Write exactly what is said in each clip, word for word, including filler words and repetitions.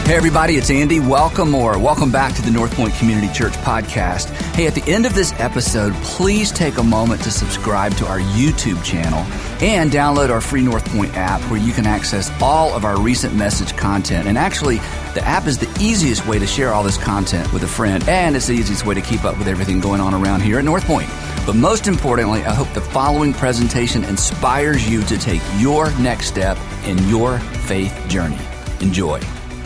Hey everybody, it's Andy. Welcome or welcome back to the North Point Community Church podcast. Hey, at the end of this episode, please take a moment to subscribe to our YouTube channel and download our free North Point app where you can access all of our recent message content. And actually, the app is the easiest way to share all this content with a friend, and it's the easiest way to keep up with everything going on around here at North Point. But most importantly, I hope the following presentation inspires you to take your next step in your faith journey. Enjoy.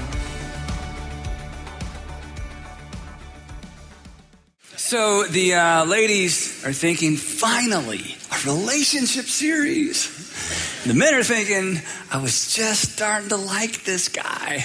So the uh, ladies are thinking, finally, a relationship series. The men are thinking, I was just starting to like this guy.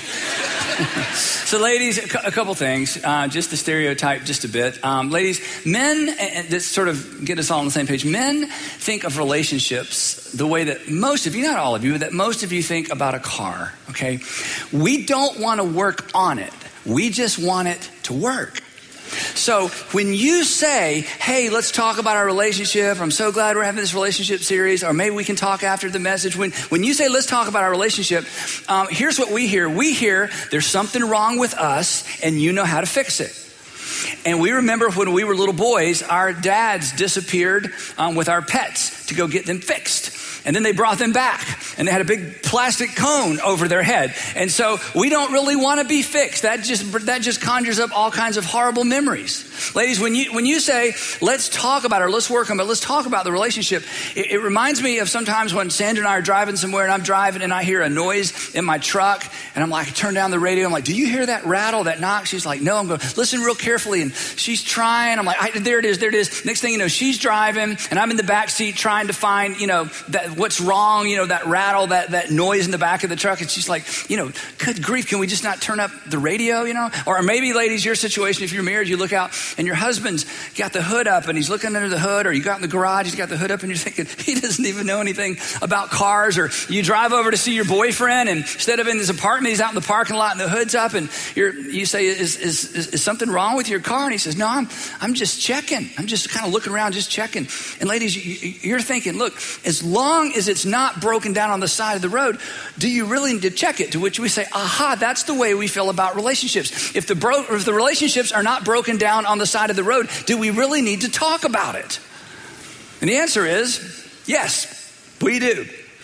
So ladies, a, cu- a couple things, uh, just to stereotype just a bit. Um, ladies, men, and this sort of get us all on the same page, men think of relationships the way that most of you, not all of you, but that most of you think about a car, okay? We don't want to work on it. We just want it to work. So when you say, hey, let's talk about our relationship, I'm so glad we're having this relationship series, or maybe we can talk after the message. When when you say, let's talk about our relationship, um, here's what we hear. We hear there's something wrong with us and you know how to fix it. And we remember when we were little boys, our dads disappeared um, with our pets to go get them fixed. And then they brought them back and they had a big plastic cone over their head. And so we don't really want to be fixed. That just that just conjures up all kinds of horrible memories. Ladies, when you when you say, let's talk about it, or let's work on it, let's talk about the relationship, it, it reminds me of sometimes when Sandra and I are driving somewhere and I'm driving and I hear a noise in my truck and I'm like, I turn down the radio. I'm like, do you hear that rattle, that knock? She's like, no. I'm going, listen real carefully. And she's trying. I'm like, I, there it is, there it is. Next thing you know, she's driving and I'm in the back seat trying to find, you know, that what's wrong, you know, that rattle, that, that noise in the back of the truck. And she's like, you know, good grief, can we just not turn up the radio, you know? Or maybe, ladies, your situation, if you're married, you look out and your husband's got the hood up and he's looking under the hood, or you got in the garage, he's got the hood up and you're thinking, he doesn't even know anything about cars. Or you drive over to see your boyfriend and instead of in his apartment, he's out in the parking lot and the hood's up and you're, you say, is, is, is, is something wrong with your car? And he says, no, I'm, I'm just checking. I'm just kind of looking around, just checking. And ladies, you, you're thinking, look, as long as it's not broken down on the side of the road, do you really need to check it? To which we say, aha, that's the way we feel about relationships. If the bro- if the relationships are not broken down on the side of the road, do we really need to talk about it? And the answer is, yes, we do.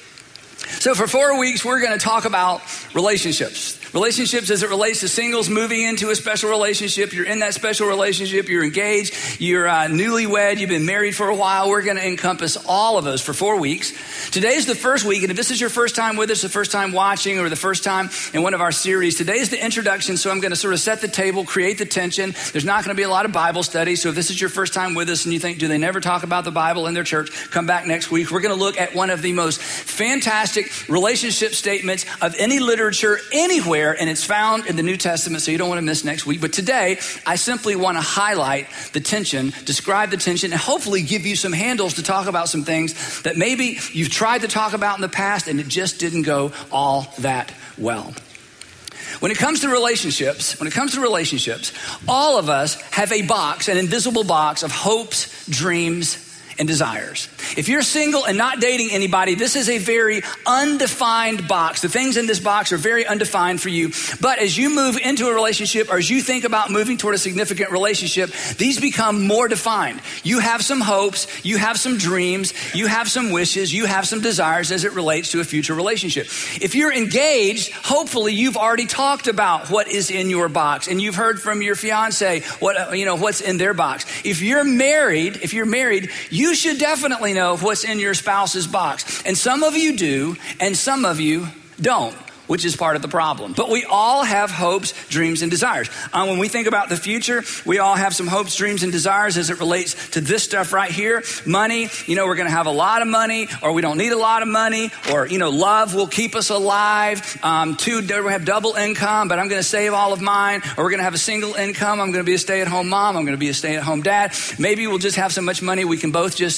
So for four weeks, we're going to talk about relationships. Relationships as it relates to singles moving into a special relationship. You're in that special relationship. You're engaged. You're uh, newlywed. You've been married for a while. We're going to encompass all of those for four weeks. Today's the first week. And if this is your first time with us, the first time watching, or the first time in one of our series, today's the introduction. So I'm going to sort of set the table, create the tension. There's not going to be a lot of Bible study. So if this is your first time with us and you think, do they never talk about the Bible in their church? Come back next week. We're going to look at one of the most fantastic relationship statements of any literature anywhere. And it's found in the New Testament, so you don't want to miss next week. But today, I simply want to highlight the tension, describe the tension, and hopefully give you some handles to talk about some things that maybe you've tried to talk about in the past and it just didn't go all that well. When it comes to relationships, when it comes to relationships, all of us have a box, an invisible box of hopes, dreams, and desires. If you're single and not dating anybody, this is a very undefined box. The things in this box are very undefined for you. But as you move into a relationship, or as you think about moving toward a significant relationship, these become more defined. You have some hopes, you have some dreams, you have some wishes, you have some desires as it relates to a future relationship. If you're engaged, hopefully you've already talked about what is in your box, and you've heard from your fiance what, you know, what's in their box. If you're married, if you're married, you You should definitely know what's in your spouse's box. And some of you do, and some of you don't, which is part of the problem. But we all have hopes, dreams, and desires. Um, when we think about the future, we all have some hopes, dreams, and desires as it relates to this stuff right here. Money, you know, we're going to have a lot of money, or we don't need a lot of money, or, you know, love will keep us alive. Um, two, we have double income, but I'm going to save all of mine. Or we're going to have a single income. I'm going to be a stay-at-home mom. I'm going to be a stay-at-home dad. Maybe we'll just have so much money we can both just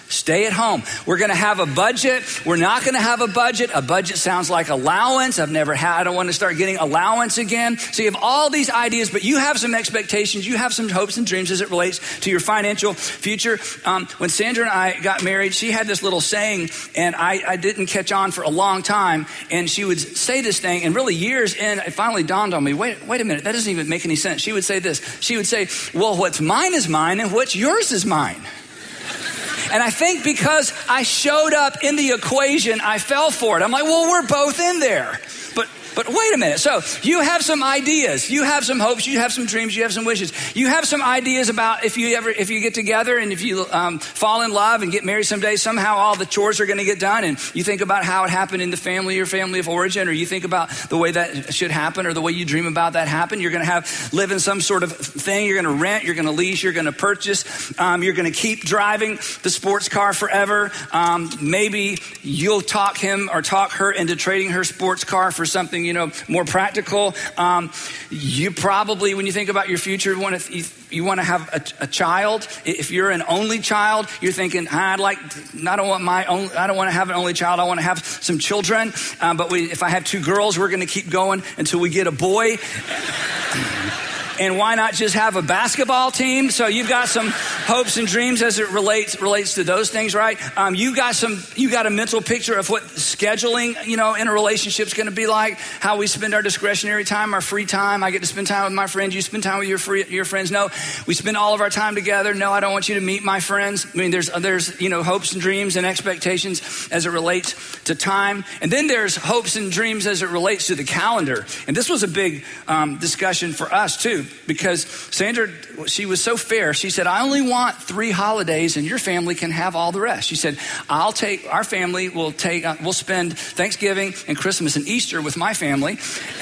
Stay at home. We're going to have a budget. We're not going to have a budget. A budget sounds like allowance. I've never had, I don't want to start getting allowance again. So you have all these ideas, but you have some expectations. You have some hopes and dreams as it relates to your financial future. Um, when Sandra and I got married, she had this little saying, and I, I didn't catch on for a long time. And she would say this thing, and really years in, it finally dawned on me, wait, wait a minute, that doesn't even make any sense. She would say this. She would say, well, what's mine is mine, and what's yours is mine. And I think because I showed up in the equation, I fell for it. I'm like, well, we're both in there. But But wait a minute. So you have some ideas, you have some hopes, you have some dreams, you have some wishes. You have some ideas about if you ever, if you get together and if you um, fall in love and get married someday, somehow all the chores are going to get done. And you think about how it happened in the family, your family of origin, or you think about the way that should happen or the way you dream about that happen. You're going to have, live in some sort of thing. You're going to rent, you're going to lease, you're going to purchase. Um, you're going to keep driving the sports car forever. Um, maybe you'll talk him or talk her into trading her sports car for something, you know, more practical. Um, you probably, when you think about your future, want to, you, you want to have a, a child. If you're an only child, you're thinking, I'd like, I don't want my own, I don't want to have an only child. I want to have some children. Um, but we, if I have two girls, we're going to keep going until we get a boy. And why not just have a basketball team? So you've got some hopes and dreams as it relates relates to those things, right? Um, you got some, you got a mental picture of what scheduling, you know, in a relationship is going to be like. How we spend our discretionary time, our free time. I get to spend time with my friends. You spend time with your free, your friends. No, we spend all of our time together. No, I don't want you to meet my friends. I mean, there's there's you know hopes and dreams and expectations as it relates to time, and then there's hopes and dreams as it relates to the calendar. And this was a big um, discussion for us too. Because Sandra, she was so fair. She said, I only want three holidays and your family can have all the rest. She said, I'll take, our family will take, uh, we'll spend Thanksgiving and Christmas and Easter with my family.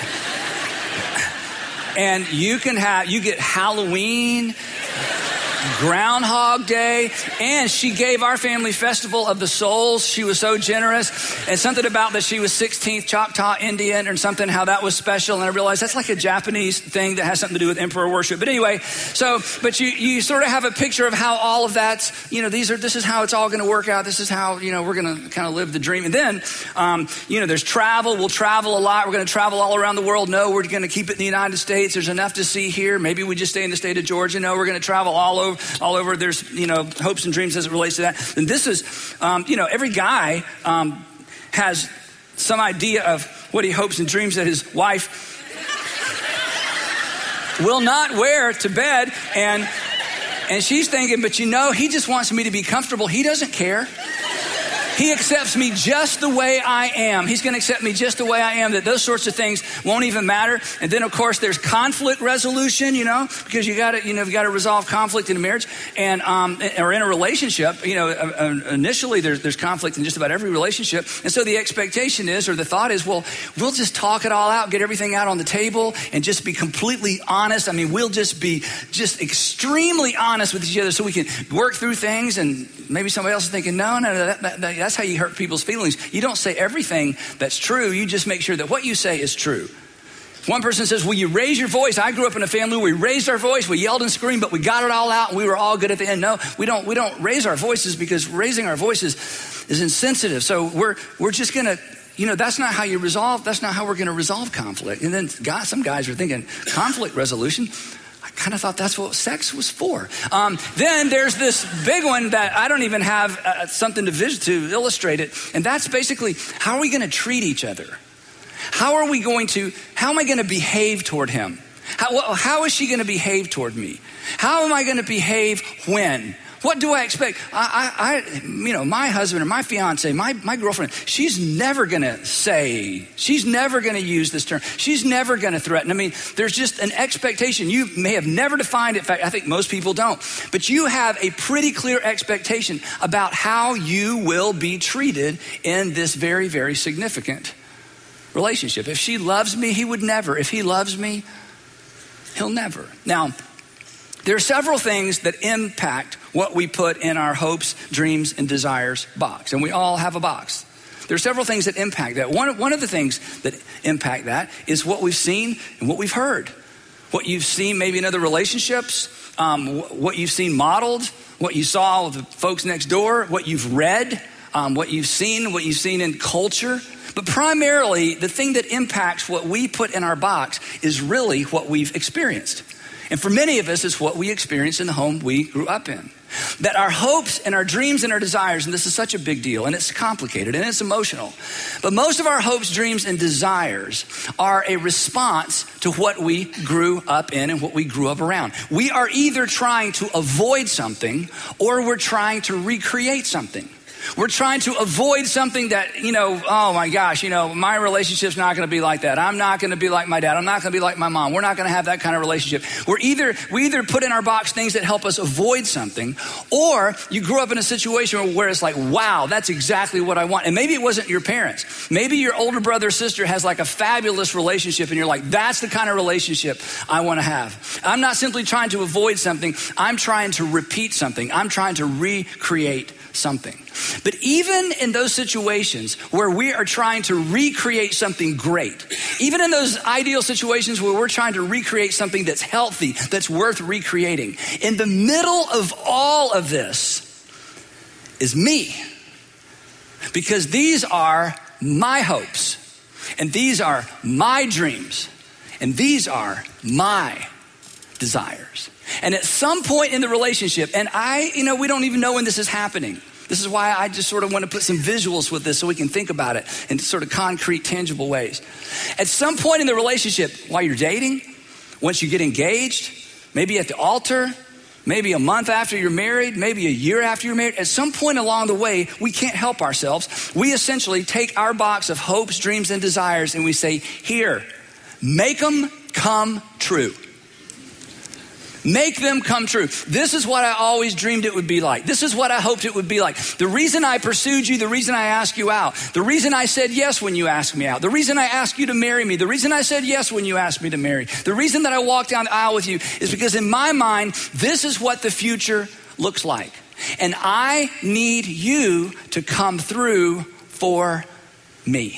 And you can have, you get Halloween, Groundhog Day, and she gave our family Festival of the Souls. She was so generous, and something about that she was sixteenth Choctaw Indian or something, how that was special. And I realized that's like a Japanese thing that has something to do with emperor worship. But anyway, so, but you, you sort of have a picture of how all of that's, you know, these are, this is how it's all going to work out. This is how, you know, we're going to kind of live the dream. And then, um, you know, there's travel. We'll travel a lot. We're going to travel all around the world. No, we're going to keep it in the United States. There's enough to see here. Maybe we just stay in the state of Georgia. No, we're going to travel all over. All over. There's, you know, hopes and dreams as it relates to that. And this is, um, you know, every guy um, has some idea of what he hopes and dreams that his wife will not wear to bed. And, and she's thinking, but you know, he just wants me to be comfortable. He doesn't care. He accepts me just the way I am. He's going to accept me just the way I am, that those sorts of things won't even matter. And then, of course, there's conflict resolution, you know, because you got to, you know, you got to resolve conflict in a marriage and, um, or in a relationship. You know, uh, initially there's, there's conflict in just about every relationship. And so the expectation is, or the thought is, well, we'll just talk it all out, get everything out on the table and just be completely honest. I mean, we'll just be just extremely honest with each other so we can work through things. And maybe somebody else is thinking, no, no, no, that, that, that that's how you hurt people's feelings. You don't say everything that's true. You just make sure that what you say is true. One person says, will you raise your voice? I grew up in a family where we raised our voice, we yelled and screamed, but we got it all out and we were all good at the end. No, we don't, we don't raise our voices because raising our voices is insensitive. So we're, we're just going to, you know, that's not how you resolve, that's not how we're going to resolve conflict. And then guys, some guys are thinking conflict resolution. I kind of thought that's what sex was for. Um, then there's this big one that I don't even have uh, something to vis- to illustrate it. And that's basically, how are we going to treat each other? How are we going to, how am I going to behave toward him? How, how is she going to behave toward me? How am I going to behave when? What do I expect? I, I, I, you know, my husband or my fiance, my, my girlfriend, she's never going to say, she's never going to use this term. She's never going to threaten. I mean, there's just an expectation. You may have never defined it. In fact, I think most people don't. But you have a pretty clear expectation about how you will be treated in this very, very significant relationship. If she loves me, he would never. If he loves me, he'll never. Now, there are several things that impact what we put in our hopes, dreams, and desires box. And we all have a box. There are several things that impact that. One, one of the things that impact that is what we've seen and what we've heard. what you've seen maybe in other relationships, um, what you've seen modeled, what you saw with the folks next door, what you've read, um, what you've seen, what you've seen in culture. But primarily, the thing that impacts what we put in our box is really what we've experienced. And for many of us, it's what we experienced in the home we grew up in. That our hopes and our dreams and our desires, and this is such a big deal, and it's complicated and it's emotional, but most of our hopes, dreams, and desires are a response to what we grew up in and what we grew up around. We are either trying to avoid something or we're trying to recreate something. We're trying to avoid something that, you know, oh my gosh, you know, my relationship's not going to be like that. I'm not going to be like my dad. I'm not going to be like my mom. We're not going to have that kind of relationship. We're either, we either put in our box things that help us avoid something, or you grew up in a situation where it's like, wow, that's exactly what I want. And maybe it wasn't your parents. Maybe your older brother or sister has like a fabulous relationship and you're like, that's the kind of relationship I want to have. I'm not simply trying to avoid something. I'm trying to repeat something. I'm trying to recreate something. But even in those situations where we are trying to recreate something great, even in those ideal situations where we're trying to recreate something that's healthy, that's worth recreating, in the middle of all of this is me. Because these are my hopes, and these are my dreams, and these are my desires. And at some point in the relationship, and I, you know, we don't even know when this is happening. This is why I just sort of want to put some visuals with this so we can think about it in sort of concrete, tangible ways. At some point in the relationship, while you're dating, once you get engaged, maybe at the altar, maybe a month after you're married, maybe a year after you're married, at some point along the way, we can't help ourselves. We essentially take our box of hopes, dreams, and desires and we say, here, make them come true. Make them come true. This is what I always dreamed it would be like. This is what I hoped it would be like. The reason I pursued you, the reason I asked you out, the reason I said yes when you asked me out, the reason I asked you to marry me, the reason I said yes when you asked me to marry, the reason that I walked down the aisle with you is because in my mind, this is what the future looks like. And I need you to come through for me.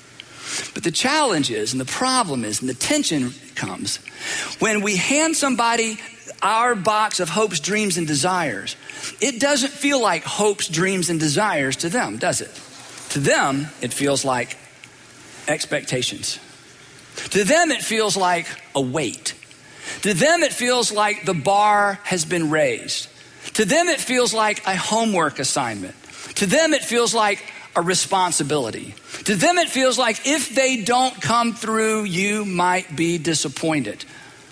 But the challenge is, and the problem is, and the tension comes when we hand somebody our box of hopes, dreams, and desires. It doesn't feel like hopes, dreams, and desires to them, does it? To them, it feels like expectations. To them, it feels like a weight. To them, it feels like the bar has been raised. To them, it feels like a homework assignment. To them, it feels like a responsibility. To them, it feels like if they don't come through, you might be disappointed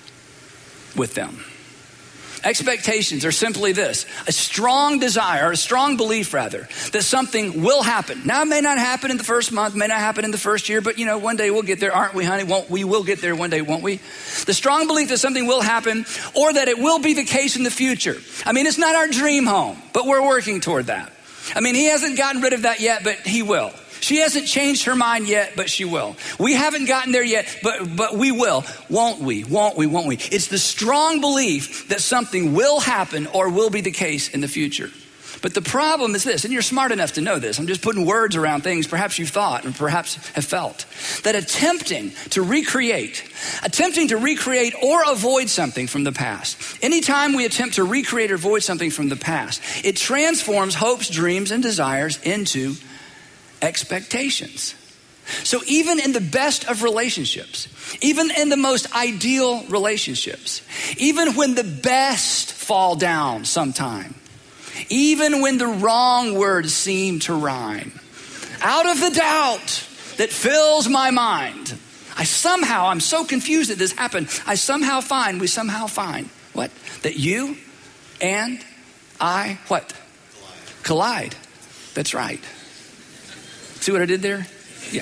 with them. Expectations are simply this: a strong desire, or a strong belief rather, that something will happen. Now, it may not happen in the first month, may not happen in the first year, but you know, one day we'll get there, aren't we, honey? Won't we? Will get there one day, won't we? The strong belief that something will happen, or that it will be the case in the future. I mean, it's not our dream home, but we're working toward that. I mean, he hasn't gotten rid of that yet, but he will. She hasn't changed her mind yet, but she will. We haven't gotten there yet, but but we will. Won't we? Won't we? Won't we? It's the strong belief that something will happen or will be the case in the future. But the problem is this, and you're smart enough to know this. I'm just putting words around things perhaps you've thought and perhaps have felt. That attempting to recreate, attempting to recreate or avoid something from the past. Anytime we attempt to recreate or avoid something from the past, it transforms hopes, dreams, and desires into expectations. So even in the best of relationships, even in the most ideal relationships, even when the best fall down sometime, even when the wrong words seem to rhyme, out of the doubt that fills my mind, I somehow, I'm so confused that this happened, I somehow find, we somehow find, what? That you and I, what? Collide. Collide. That's right. See what I did there? Yeah.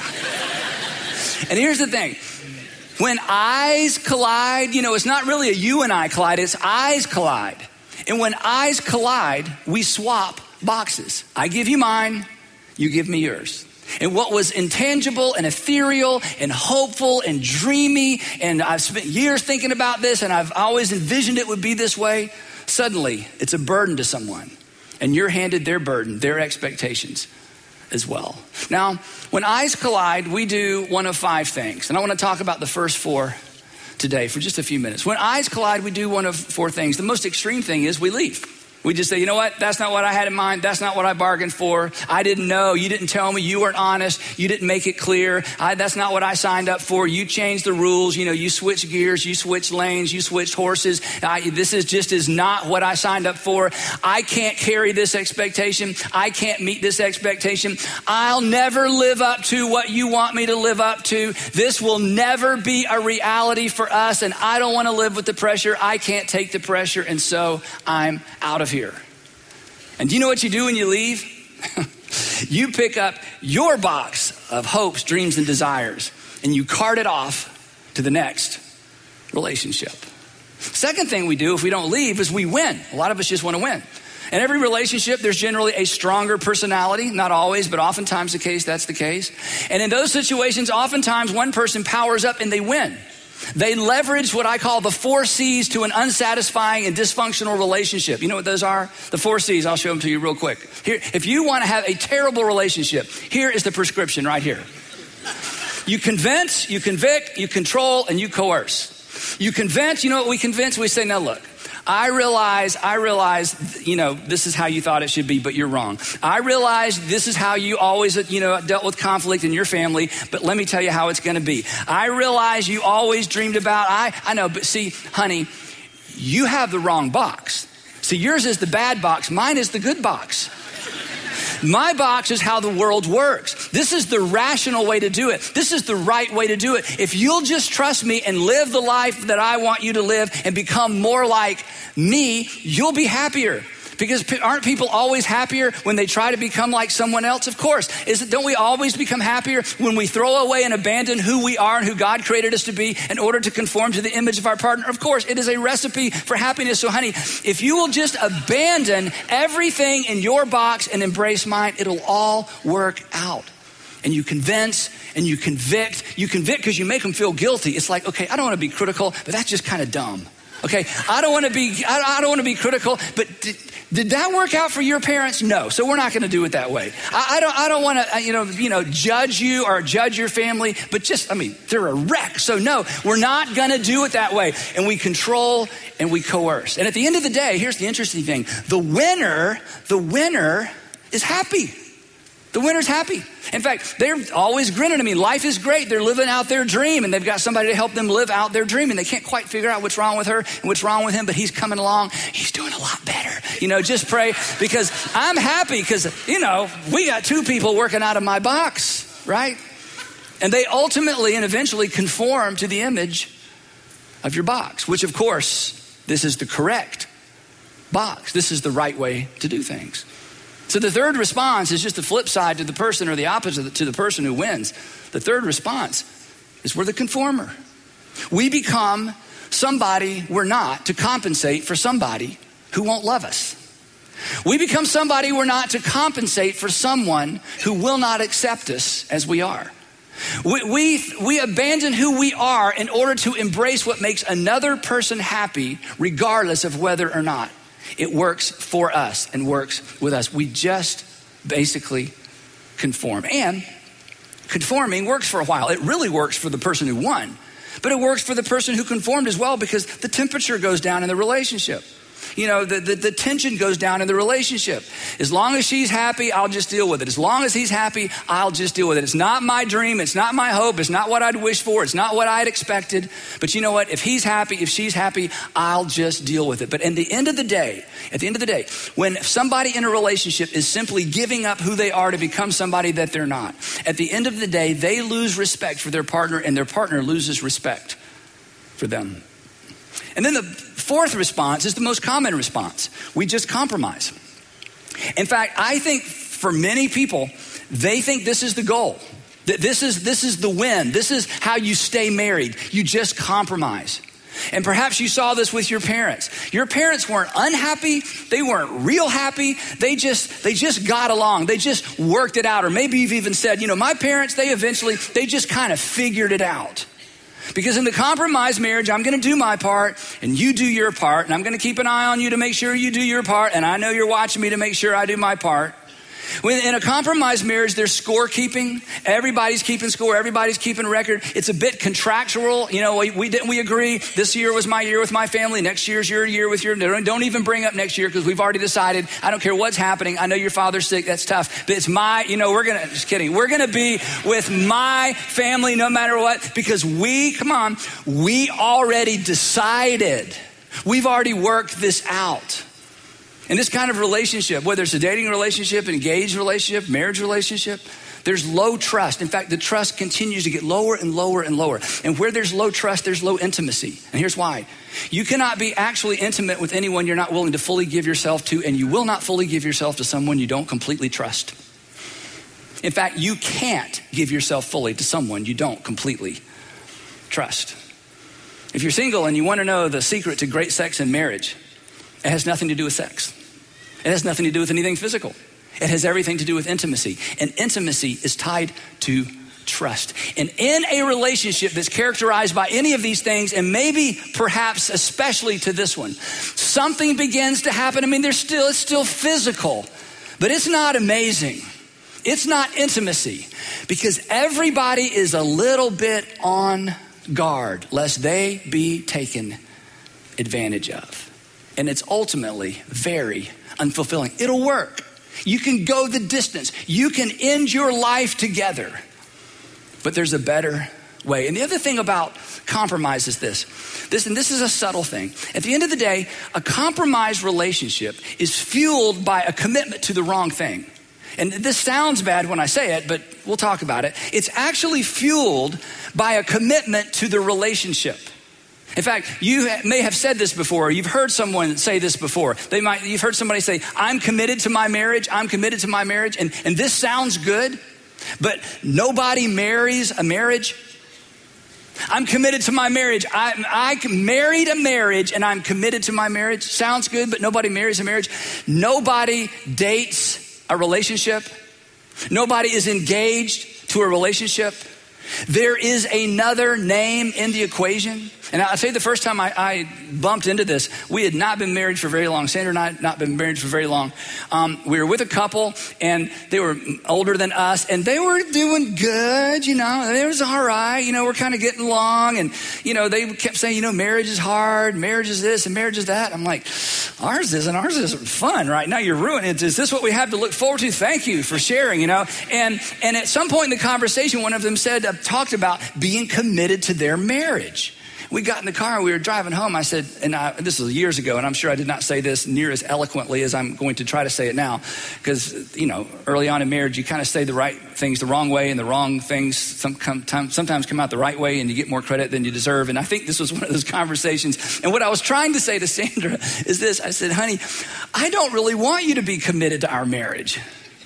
And here's the thing. When eyes collide, you know, it's not really a you and I collide, it's eyes collide. And when eyes collide, we swap boxes. I give you mine, you give me yours. And what was intangible and ethereal and hopeful and dreamy, and I've spent years thinking about this and I've always envisioned it would be this way, suddenly it's a burden to someone. And you're handed their burden, their expectations as well. Now, when eyes collide, we do one of five things. And I want to talk about the first four today for just a few minutes. When eyes collide, we do one of four things. The most extreme thing is we leave. We just say, you know what? That's not what I had in mind. That's not what I bargained for. I didn't know. You didn't tell me. You weren't honest. You didn't make it clear. I, that's not what I signed up for. You changed the rules. You know, you switched gears. You switched lanes. You switched horses. I, this is just is not what I signed up for. I can't carry this expectation. I can't meet this expectation. I'll never live up to what you want me to live up to. This will never be a reality for us. And I don't want to live with the pressure. I can't take the pressure. And so I'm out of here. Here. And do you know what you do when you leave? You pick up your box of hopes, dreams, and desires, and you cart it off to the next relationship. Second thing we do if we don't leave is we win. A lot of us just want to win. In every relationship, there's generally a stronger personality. Not always, but oftentimes the case, that's the case. And in those situations, oftentimes one person powers up and they win. They leverage what I call the four C's to an unsatisfying and dysfunctional relationship. You know what those are? The four C's. I'll show them to you real quick. Here, if you want to have a terrible relationship, here is the prescription right here. You convince, you convict, you control, and you coerce. You convince, you know what we convince? We say, now look, I realize, I realize, you know, this is how you thought it should be, but you're wrong. I realize this is how you always, you know, dealt with conflict in your family, but let me tell you how it's going to be. I realize you always dreamed about, I, I know, but see, honey, you have the wrong box. See, yours is the bad box. Mine is the good box. My box is how the world works. This is the rational way to do it. This is the right way to do it. If you'll just trust me and live the life that I want you to live and become more like me, you'll be happier. Because aren't people always happier when they try to become like someone else? Of course. Is it, don't we always become happier when we throw away and abandon who we are and who God created us to be in order to conform to the image of our partner? Of course, it is a recipe for happiness. So honey, if you will just abandon everything in your box and embrace mine, it'll all work out. And you convince and you convict. You convict because you make them feel guilty. It's like, okay, I don't want to be critical, but that's just kind of dumb. Okay, I don't want to be, I don't want to be critical, but did, did that work out for your parents? No, so we're not going to do it that way. I, I don't, I don't want to, you know, you know, judge you or judge your family, but just, I mean, they're a wreck. So no, we're not going to do it that way. And we control and we coerce. And at the end of the day, here's the interesting thing: the winner, the winner is happy. The winner's happy. In fact, they're always grinning. I mean, life is great. They're living out their dream and they've got somebody to help them live out their dream, and they can't quite figure out what's wrong with her and what's wrong with him, but he's coming along. He's doing a lot better. You know, just pray, because I'm happy because, you know, we got two people working out of my box, right? And they ultimately and eventually conform to the image of your box, which of course, this is the correct box. This is the right way to do things. So the third response is just the flip side to the person, or the opposite to the person who wins. The third response is we're the conformer. We become somebody we're not to compensate for somebody who won't love us. We become somebody we're not to compensate for someone who will not accept us as we are. We, we, we abandon who we are in order to embrace what makes another person happy, regardless of whether or not it works for us and works with us. We just basically conform. And conforming works for a while. It really works for the person who won, but it works for the person who conformed as well, because the temperature goes down in the relationship. You know, the, the, the tension goes down in the relationship. As long as she's happy, I'll just deal with it. As long as he's happy, I'll just deal with it. It's not my dream. It's not my hope. It's not what I'd wish for. It's not what I'd expected. But you know what? If he's happy, if she's happy, I'll just deal with it. But at the end of the day, at the end of the day, when somebody in a relationship is simply giving up who they are to become somebody that they're not, at the end of the day, they lose respect for their partner, and their partner loses respect for them. And then the fourth response is the most common response. We just compromise. In fact, I think for many people, they think this is the goal. That this is, this is the win. This is how you stay married. You just compromise. And perhaps you saw this with your parents. Your parents weren't unhappy. They weren't real happy. They just, they just got along. They just worked it out. Or maybe you've even said, you know, my parents, they eventually, they just kind of figured it out. Because in the compromise marriage, I'm going to do my part and you do your part, and I'm going to keep an eye on you to make sure you do your part, and I know you're watching me to make sure I do my part. When in a compromised marriage, there's scorekeeping. Everybody's keeping score. Everybody's keeping record. It's a bit contractual. You know, we, we didn't we agree this year was my year with my family. Next year's your year with your. Don't even bring up next year because we've already decided. I don't care what's happening. I know your father's sick. That's tough. But it's my. You know, we're gonna. Just kidding. We're gonna be with my family no matter what because we. Come on. We already decided. We've already worked this out. In this kind of relationship, whether it's a dating relationship, engaged relationship, marriage relationship, there's low trust. In fact, the trust continues to get lower and lower and lower. And where there's low trust, there's low intimacy. And here's why. You cannot be actually intimate with anyone you're not willing to fully give yourself to, and you will not fully give yourself to someone you don't completely trust. In fact, you can't give yourself fully to someone you don't completely trust. If you're single and you want to know the secret to great sex in marriage, it has nothing to do with sex. It has nothing to do with anything physical. It has everything to do with intimacy. And intimacy is tied to trust. And in a relationship that's characterized by any of these things, and maybe perhaps especially to this one, something begins to happen. I mean, there's still, it's still physical, but it's not amazing. It's not intimacy because everybody is a little bit on guard lest they be taken advantage of. And it's ultimately very unfulfilling. It'll work. You can go the distance. You can end your life together. But there's a better way. And the other thing about compromise is this. This, and this is a subtle thing. At the end of the day, a compromised relationship is fueled by a commitment to the wrong thing. And this sounds bad when I say it, but we'll talk about it. It's actually fueled by a commitment to the relationship. In fact, you may have said this before. You've heard someone say this before. They might, you've heard somebody say, I'm committed to my marriage. I'm committed to my marriage. And, and this sounds good, but nobody marries a marriage. I'm committed to my marriage. I, I married a marriage and I'm committed to my marriage. Sounds good, but nobody marries a marriage. Nobody dates a relationship. Nobody is engaged to a relationship. There is another name in the equation. And I'll tell you, the first time I, I bumped into this, we had not been married for very long. Sandra and I had not been married for very long. Um, we were with a couple, and they were older than us, and they were doing good, you know. It was all right, you know, we're kind of getting along. And, you know, they kept saying, you know, marriage is hard, marriage is this, and marriage is that. I'm like, ours isn't, ours isn't fun right now. You're ruining it. Is this what we have to look forward to? Thank you for sharing, you know. And, and at some point in the conversation, one of them said, uh, talked about being committed to their marriage. We got in the car and we were driving home. I said, and I, this was years ago, and I'm sure I did not say this near as eloquently as I'm going to try to say it now. Because, you know, early on in marriage, you kind of say the right things the wrong way, and the wrong things sometimes, sometimes come out the right way, and you get more credit than you deserve. And I think this was one of those conversations. And what I was trying to say to Sandra is this. I said, honey, I don't really want you to be committed to our marriage.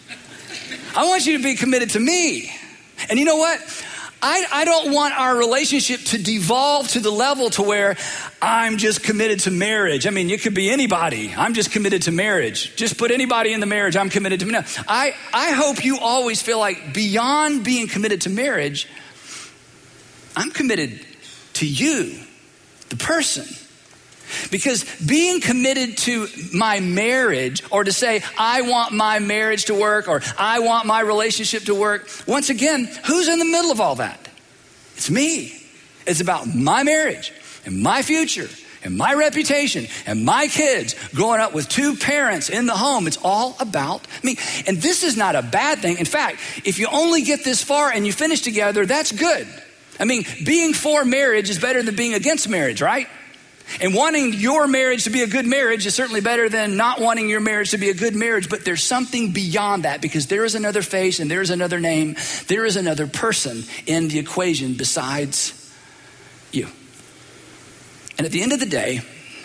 I want you to be committed to me. And you know what? I, I don't want our relationship to devolve to the level to where I'm just committed to marriage. I mean, it could be anybody. I'm just committed to marriage. Just put anybody in the marriage. I'm committed to no. I, I hope you always feel like beyond being committed to marriage, I'm committed to you, the person. Because being committed to my marriage, or to say, I want my marriage to work, or I want my relationship to work, once again, who's in the middle of all that? It's me. It's about my marriage and my future and my reputation and my kids growing up with two parents in the home. It's all about me. And this is not a bad thing. In fact, if you only get this far and you finish together, that's good. I mean, being for marriage is better than being against marriage, right? And wanting your marriage to be a good marriage is certainly better than not wanting your marriage to be a good marriage. But there's something beyond that, because there is another face and there is another name. There is another person in the equation besides you. And at the end of the day,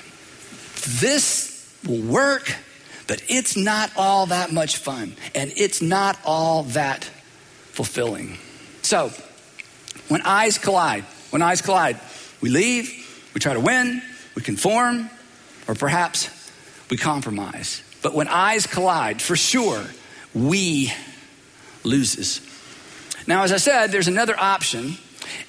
this will work, but it's not all that much fun. And it's not all that fulfilling. So when eyes collide, when eyes collide, we leave, we try to win, we conform, or perhaps we compromise. But when eyes collide, for sure, we loses. Now, as I said, there's another option,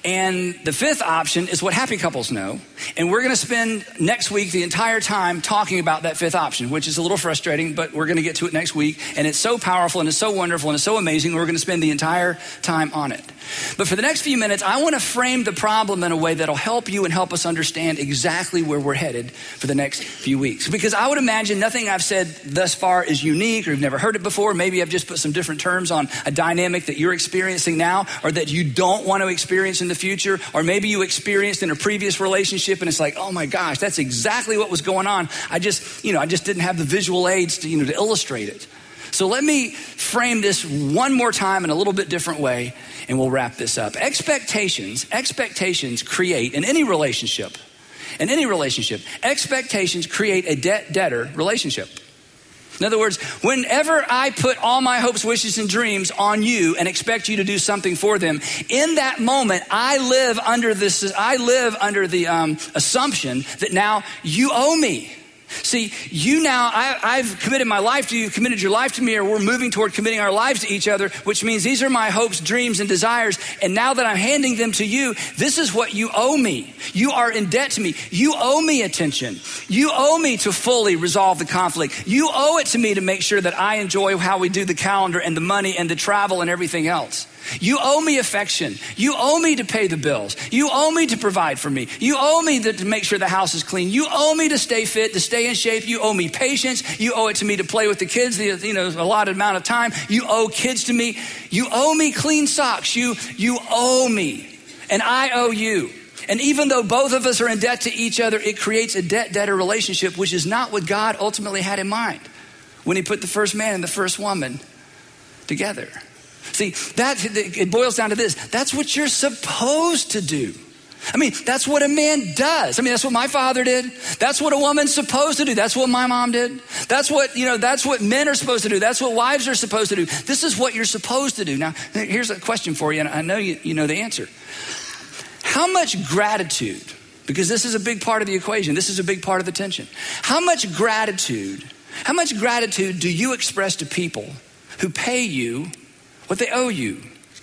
And the fifth option is what happy couples know. And we're going to spend next week the entire time talking about that fifth option, which is a little frustrating, but we're going to get to it next week. And it's so powerful and it's so wonderful and it's so amazing. We're going to spend the entire time on it. But for the next few minutes, I want to frame the problem in a way that'll help you and help us understand exactly where we're headed for the next few weeks. Because I would imagine nothing I've said thus far is unique or you've never heard it before. Maybe I've just put some different terms on a dynamic that you're experiencing now or that you don't want to experience in the future. Or maybe you experienced in a previous relationship and it's like, oh my gosh, that's exactly what was going on. I just, you know, I just didn't have the visual aids to, you know, to illustrate it. So let me frame this one more time in a little bit different way, and we'll wrap this up. Expectations, expectations create in any relationship, in any relationship, expectations create a debt-debtor relationship. In other words, whenever I put all my hopes, wishes, and dreams on you and expect you to do something for them, in that moment, I live under this, I live under the um, assumption that now you owe me. See, you now, I, I've committed my life to you, you've committed your life to me, or we're moving toward committing our lives to each other, which means these are my hopes, dreams, and desires. And now that I'm handing them to you, this is what you owe me. You are in debt to me. You owe me attention. You owe me to fully resolve the conflict. You owe it to me to make sure that I enjoy how we do the calendar and the money and the travel and everything else. You owe me affection. You owe me to pay the bills. You owe me to provide for me. You owe me to make sure the house is clean. You owe me to stay fit, to stay in shape. You owe me patience. You owe it to me to play with the kids, the, you know, allotted amount of time. You owe kids to me. You owe me clean socks. You, you owe me, and I owe you. And even though both of us are in debt to each other, it creates a debt-debtor relationship, which is not what God ultimately had in mind when he put the first man and the first woman together. See, that it boils down to this. That's what you're supposed to do. I mean, that's what a man does. I mean, that's what my father did. That's what a woman's supposed to do. That's what my mom did. That's what, you know, that's what men are supposed to do. That's what wives are supposed to do. This is what you're supposed to do. Now, here's a question for you, and I know you, you know the answer. How much gratitude, because this is a big part of the equation, this is a big part of the tension. How much gratitude, how much gratitude do you express to people who pay you what they owe you?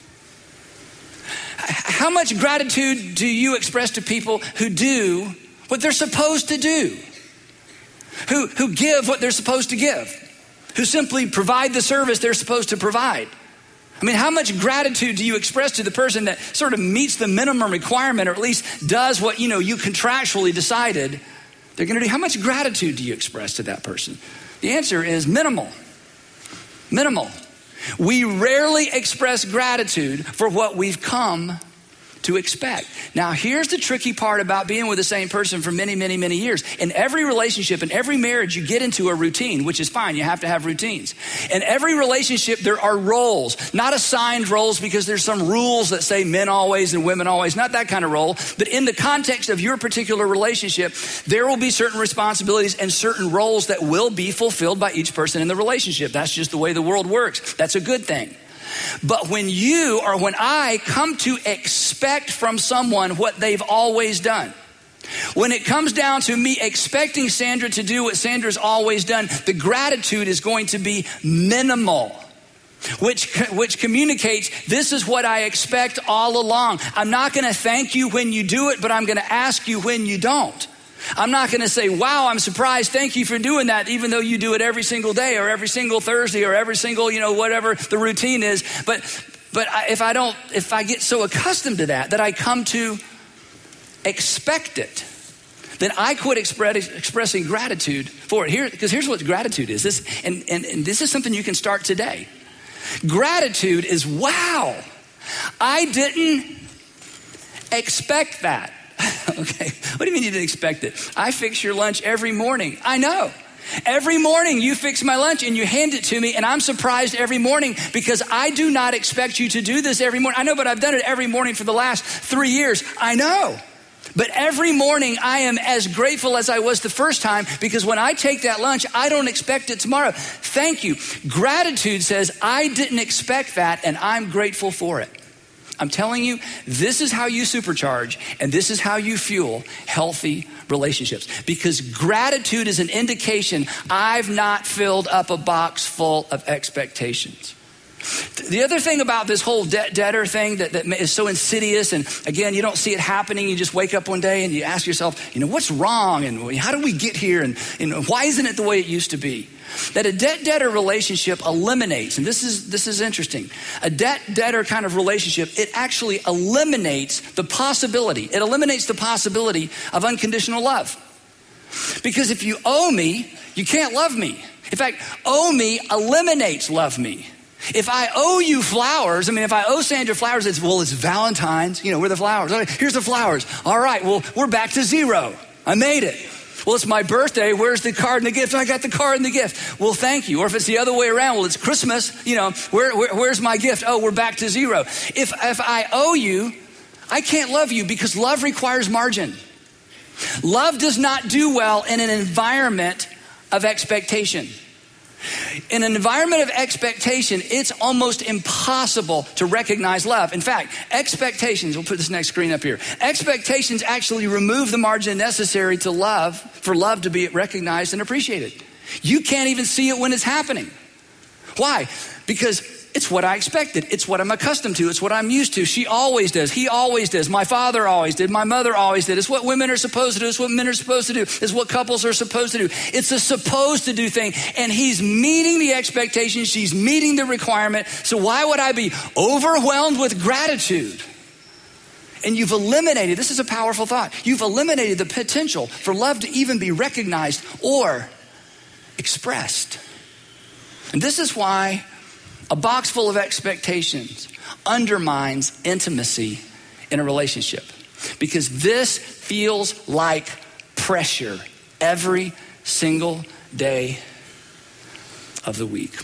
How much gratitude do you express to people who do what they're supposed to do? Who, who give what they're supposed to give? Who simply provide the service they're supposed to provide? I mean, how much gratitude do you express to the person that sort of meets the minimum requirement, or at least does what, you know, you contractually decided they're going to do? How much gratitude do you express to that person? The answer is minimal. Minimal. We rarely express gratitude for what we've come to expect. Now, here's the tricky part about being with the same person for many, many, many years. In every relationship, in every marriage, you get into a routine, which is fine. You have to have routines. In every relationship, there are roles, not assigned roles because there's some rules that say men always and women always, not that kind of role. But in the context of your particular relationship, there will be certain responsibilities and certain roles that will be fulfilled by each person in the relationship. That's just the way the world works. That's a good thing. But when you or when I come to expect from someone what they've always done, when it comes down to me expecting Sandra to do what Sandra's always done, the gratitude is going to be minimal, which, which communicates this is what I expect all along. I'm not going to thank you when you do it, but I'm going to ask you when you don't. I'm not going to say, wow, I'm surprised. Thank you for doing that, even though you do it every single day or every single Thursday or every single, you know, whatever the routine is. But but I, if I don't, if I get so accustomed to that, that I come to expect it, then I quit express, expressing gratitude for it. Here, because here's what gratitude is. This, and, and, and this is something you can start today. Gratitude is, wow, I didn't expect that. Okay, what do you mean you didn't expect it? I fix your lunch every morning. I know. Every morning you fix my lunch and you hand it to me, and I'm surprised every morning because I do not expect you to do this every morning. I know, but I've done it every morning for the last three years. I know. But every morning I am as grateful as I was the first time because when I take that lunch, I don't expect it tomorrow. Thank you. Gratitude says, I didn't expect that and I'm grateful for it. I'm telling you, this is how you supercharge and this is how you fuel healthy relationships, because gratitude is an indication I've not filled up a box full of expectations. The other thing about this whole debt debtor thing that, that is so insidious, and again, you don't see it happening. You just wake up one day and you ask yourself, you know, what's wrong? And how did we get here? And, and why isn't it the way it used to be? That a debt debtor relationship eliminates, and this is, this is interesting. A debt debtor kind of relationship, it actually eliminates the possibility. It eliminates the possibility of unconditional love. Because if you owe me, you can't love me. In fact, owe me eliminates love me. If I owe you flowers, I mean, if I owe Sandra flowers, it's, well, it's Valentine's, you know, where are the flowers? Okay, here's the flowers. All right, well, we're back to zero. I made it. Well, it's my birthday. Where's the card and the gift? I got the card and the gift. Well, thank you. Or if it's the other way around, well, it's Christmas. You know, where, where, where's my gift? Oh, we're back to zero. If, if I owe you, I can't love you because love requires margin. Love does not do well in an environment of expectation. In an environment of expectation, it's almost impossible to recognize love. In fact, expectations, we'll put this next screen up here. Expectations actually remove the margin necessary to love, for love to be recognized and appreciated. You can't even see it when it's happening. Why? Because it's what I expected. It's what I'm accustomed to. It's what I'm used to. She always does. He always does. My father always did. My mother always did. It's what women are supposed to do. It's what men are supposed to do. It's what couples are supposed to do. It's a supposed to do thing. And he's meeting the expectation. She's meeting the requirement. So why would I be overwhelmed with gratitude? And you've eliminated, this is a powerful thought. You've eliminated the potential for love to even be recognized or expressed. And this is why a box full of expectations undermines intimacy in a relationship, because this feels like pressure every single day of the week.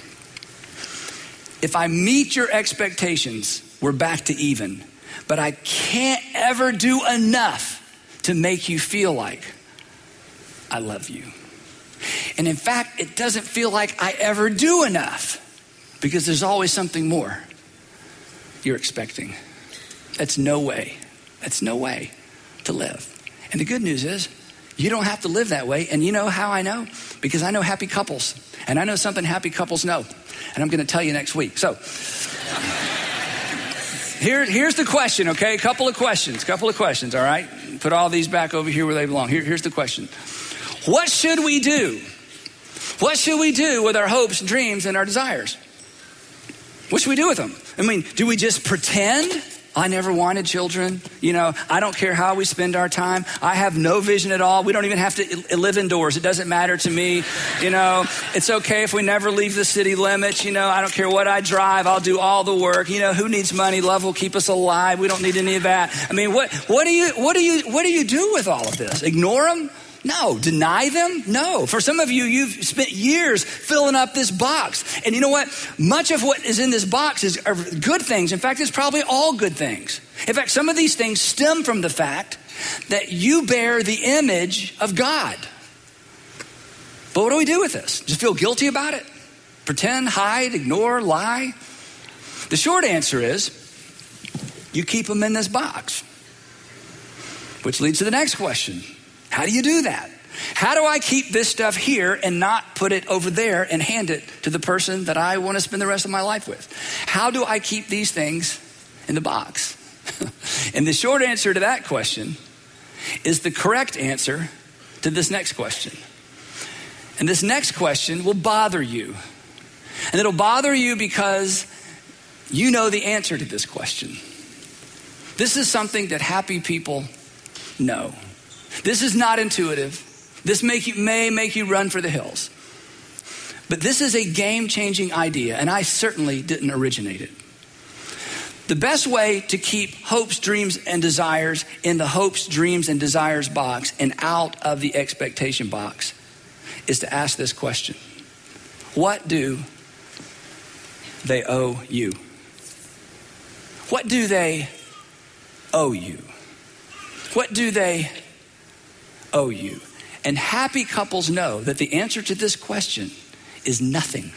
If I meet your expectations, we're back to even, but I can't ever do enough to make you feel like I love you. And in fact, it doesn't feel like I ever do enough, because there's always something more you're expecting. That's no way. That's no way to live. And the good news is, you don't have to live that way. And you know how I know? Because I know happy couples. And I know something happy couples know. And I'm going to tell you next week. So here, here's the question, okay? A couple of questions. couple of questions, all right? Put all these back over here where they belong. Here, here's the question. What should we do? What should we do with our hopes, dreams, and our desires? What should we do with them? I mean, do we just pretend? I never wanted children. You know, I don't care how we spend our time. I have no vision at all. We don't even have to live indoors. It doesn't matter to me. You know, it's okay if we never leave the city limits. You know, I don't care what I drive. I'll do all the work. You know, who needs money? Love will keep us alive. We don't need any of that. I mean, what, what do you, what do you, what do you do with all of this? Ignore them? No. Deny them? No. For some of you, you've spent years filling up this box. And you know what? Much of what is in this box is are good things. In fact, it's probably all good things. In fact, some of these things stem from the fact that you bear the image of God. But what do we do with this? Just feel guilty about it? Pretend, hide, ignore, lie? The short answer is, you keep them in this box. Which leads to the next question. How do you do that? How do I keep this stuff here and not put it over there and hand it to the person that I want to spend the rest of my life with? How do I keep these things in the box? And the short answer to that question is the correct answer to this next question. And this next question will bother you. And it'll bother you because you know the answer to this question. This is something that happy people know. This is not intuitive. This make you, may make you run for the hills. But this is a game-changing idea, and I certainly didn't originate it. The best way to keep hopes, dreams, and desires in the hopes, dreams, and desires box and out of the expectation box is to ask this question. What do they owe you? What do they owe you? What do they owe you? And happy couples know that the answer to this question is nothing.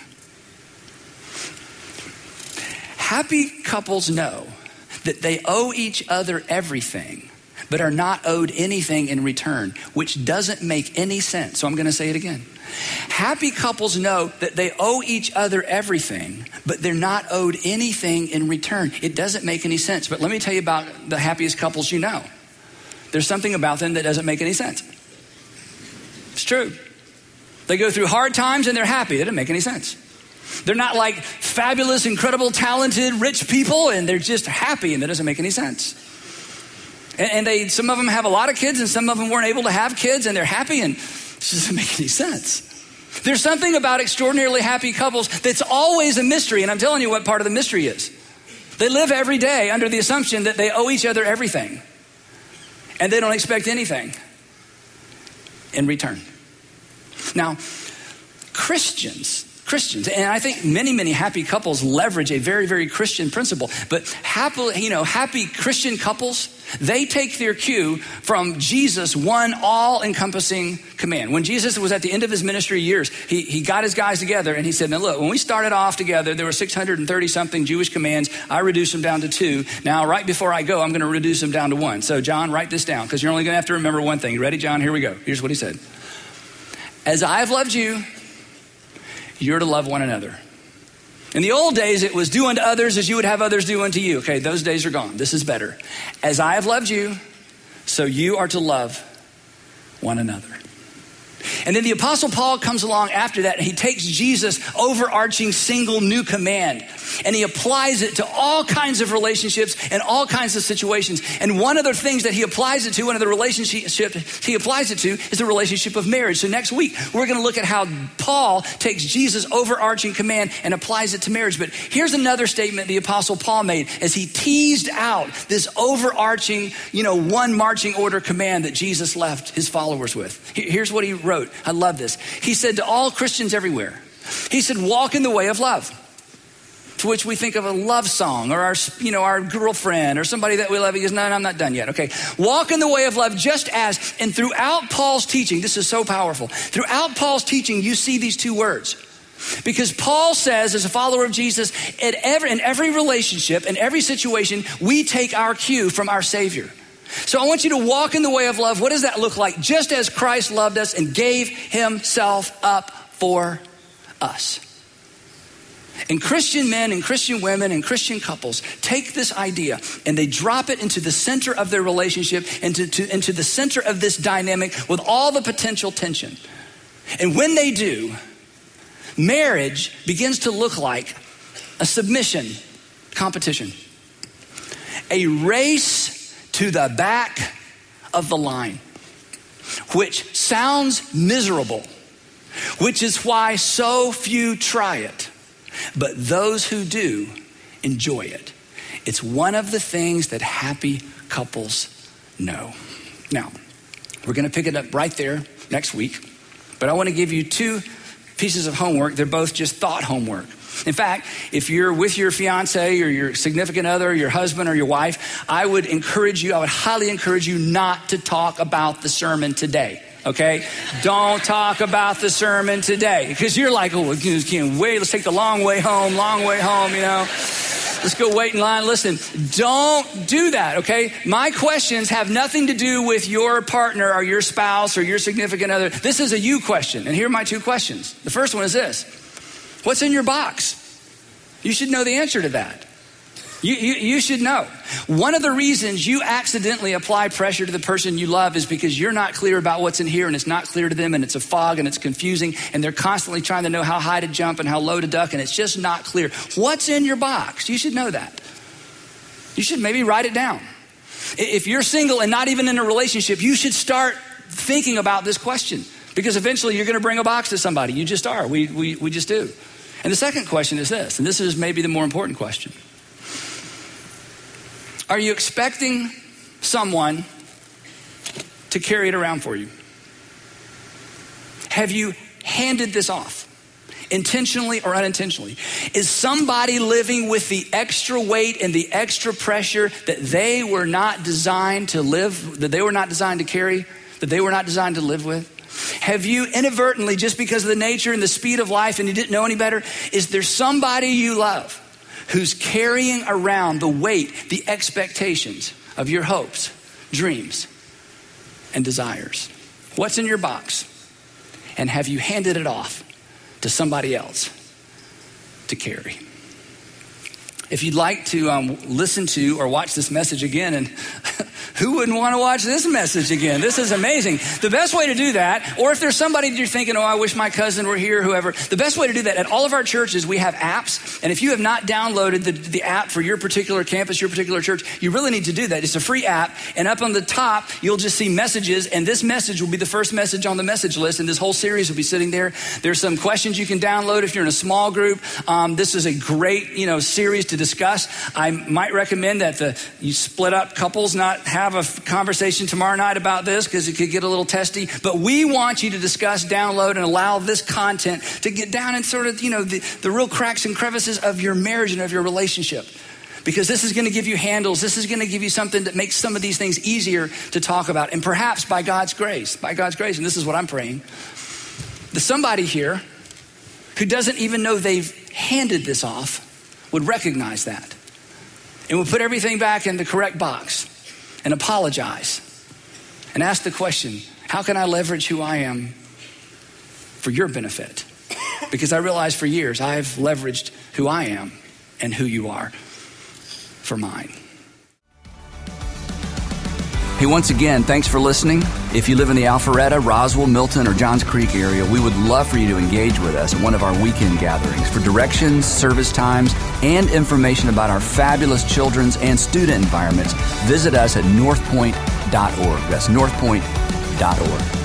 Happy couples know that they owe each other everything but are not owed anything in return, which doesn't make any sense. So I'm going to say it again. Happy couples know that they owe each other everything, but they're not owed anything in return. It doesn't make any sense. But let me tell you about the happiest couples you know. There's something about them that doesn't make any sense. It's true. They go through hard times and they're happy. It doesn't make any sense. They're not like fabulous, incredible, talented, rich people, and they're just happy, and that doesn't make any sense. And, and they, some of them have a lot of kids, and some of them weren't able to have kids, and they're happy, and it doesn't make any sense. There's something about extraordinarily happy couples that's always a mystery, and I'm telling you what part of the mystery is. They live every day under the assumption that they owe each other everything, and they don't expect anything in return. Now, Christians, Christians, and I think many, many happy couples leverage a very, very Christian principle, but happy, you know, happy Christian couples, they take their cue from Jesus' one all-encompassing command. When Jesus was at the end of his ministry years, he, he got his guys together and he said, now look, when we started off together, there were six hundred thirty something Jewish commands. I reduced them down to two. Now, right before I go, I'm going to reduce them down to one. So John, write this down because you're only going to have to remember one thing. You ready, John? Here we go. Here's what he said. As I have loved you, you're to love one another. In the old days, it was do unto others as you would have others do unto you. Okay, those days are gone. This is better. As I have loved you, so you are to love one another. And then the Apostle Paul comes along after that, and he takes Jesus' overarching single new command, and he applies it to all kinds of relationships and all kinds of situations. And one of the things that he applies it to, one of the relationships he applies it to, is the relationship of marriage. So next week, we're going to look at how Paul takes Jesus' overarching command and applies it to marriage. But here's another statement the Apostle Paul made as he teased out this overarching, you know, one marching order command that Jesus left his followers with. Here's what he wrote. I love this. He said to all Christians everywhere, he said, walk in the way of love. To which we think of a love song or our, you know, our girlfriend or somebody that we love. He goes, no, no, I'm not done yet. Okay. Walk in the way of love just as, and throughout Paul's teaching, this is so powerful. Throughout Paul's teaching, you see these two words. Because Paul says, as a follower of Jesus, in every, in every relationship, in every situation, we take our cue from our Savior. So I want you to walk in the way of love. What does that look like? Just as Christ loved us and gave himself up for us. And Christian men and Christian women and Christian couples take this idea and they drop it into the center of their relationship, into, to, into the center of this dynamic with all the potential tension. And when they do, marriage begins to look like a submission competition, a race to the back of the line, which sounds miserable, which is why so few try it, but those who do enjoy it. It's one of the things that happy couples know. Now, we're going to pick it up right there next week, but I want to give you two pieces of homework. They're both just thought homework. In fact, if you're with your fiance or your significant other, or your husband or your wife, I would encourage you, I would highly encourage you not to talk about the sermon today, okay? Don't talk about the sermon today because you're like, oh, can't wait. Let's take the long way home, long way home, you know? Let's go wait in line. Listen, don't do that, okay? My questions have nothing to do with your partner or your spouse or your significant other. This is a you question, and here are my two questions. The first one is this. What's in your box? You should know the answer to that. You, you, you should know. One of the reasons you accidentally apply pressure to the person you love is because you're not clear about what's in here and it's not clear to them and it's a fog and it's confusing and they're constantly trying to know how high to jump and how low to duck and it's just not clear. What's in your box? You should know that. You should maybe write it down. If you're single and not even in a relationship, you should start thinking about this question because eventually you're going to bring a box to somebody. You just are. We, we, we just do. And the second question is this, and this is maybe the more important question. Are you expecting someone to carry it around for you? Have you handed this off, intentionally or unintentionally? Is somebody living with the extra weight and the extra pressure that they were not designed to live, that they were not designed to carry, that they were not designed to live with? Have you inadvertently, just because of the nature and the speed of life and you didn't know any better, is there somebody you love who's carrying around the weight, the expectations of your hopes, dreams and desires? What's in your box? And have you handed it off to somebody else to carry? If you'd like to um, listen to or watch this message again, and who wouldn't want to watch this message again? This is amazing. The best way to do that, or if there's somebody that you're thinking, oh, I wish my cousin were here, whoever, the best way to do that, at all of our churches, we have apps. And if you have not downloaded the, the app for your particular campus, your particular church, you really need to do that. It's a free app. And up on the top, you'll just see messages. And this message will be the first message on the message list. And this whole series will be sitting there. There's some questions you can download if you're in a small group. Um, this is a great, you know, series to discuss. I might recommend that the you split up couples, not have a conversation tomorrow night about this because it could get a little testy. But we want you to discuss, download, and allow this content to get down in sort of, you know, the, the real cracks and crevices of your marriage and of your relationship. Because this is going to give you handles. This is going to give you something that makes some of these things easier to talk about. And perhaps by God's grace, by God's grace, and this is what I'm praying, that somebody here who doesn't even know they've handed this off would recognize that and would put everything back in the correct box and apologize and ask the question, how can I leverage who I am for your benefit? Because I realize for years I've leveraged who I am and who you are for mine. Hey, once again, thanks for listening. If you live in the Alpharetta, Roswell, Milton, or Johns Creek area, we would love for you to engage with us at one of our weekend gatherings. For directions, service times, and information about our fabulous children's and student environments, visit us at northpoint dot org. That's northpoint dot org.